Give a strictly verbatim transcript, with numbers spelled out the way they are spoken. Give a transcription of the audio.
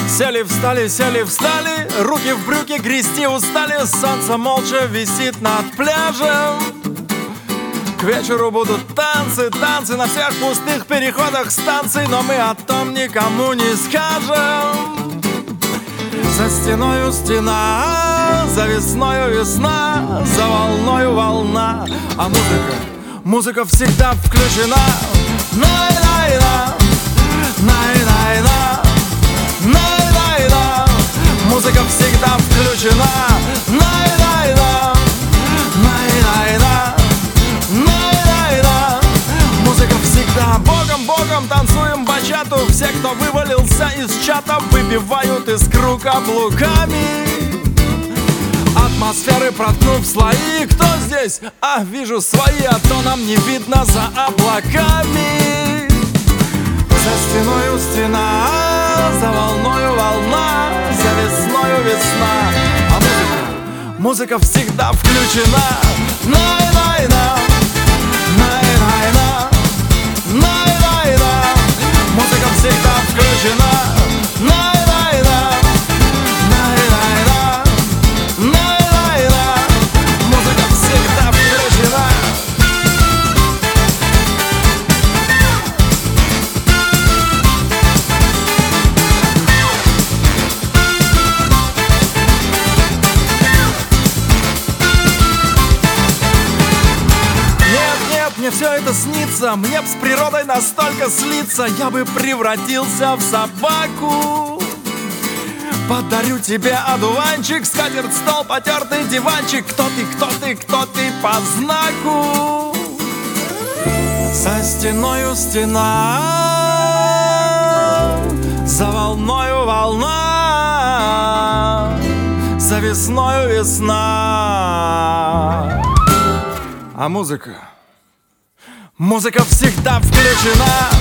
Сели, встали, сели, встали, руки в брюки, грести устали. Солнце молча висит над пляжем. К вечеру будут танцы, танцы на всех пустых переходах станций, но мы о том никому не скажем. За стеною стена, за весною весна, за волною волна. А музыка, музыка всегда включена. Най-най-на, най-най-на, най-най-на. Музыка всегда включена. Най-най-на, най-най-на, най-най-на. Музыка всегда. Богом-богом танцуем бачату. Все, кто вывалился из чата, выбивают искру каблуками. Атмосферы проткнув слои. Кто здесь? А, вижу свои, а то нам не видно за облаками. За стеною стена, за волною волна, за весною весна. А музыка, музыка всегда включена. Най-най-на, най-най-на, най-най-на. Музыка всегда включена. Най-най-на, най-най-на, най-най-на. Музыка всегда включена. Мне все это снится, мне б с природой настолько слиться, я бы превратился в собаку. Подарю тебе одуванчик, скатерть, стол, потертый диванчик. Кто ты, кто ты, кто ты по знаку? За стеною стена, за волною волна, за весною весна. А музыка? Музыка всегда включена.